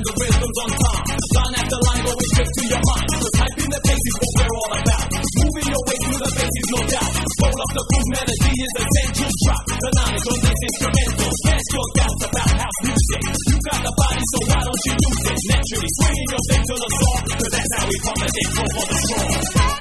the rhythms on time. Line after line going straight to your mind. So typing the pace is what we're all about. Moving your way through the bass is no doubt. Roll up the groove, melody is essential. Drop the knowledge on this instrumental. Cast your doubts about house music. You got the body, so why don't you use it naturally? Swinging your thing to the song, cause that's how we pump the dick for the strong.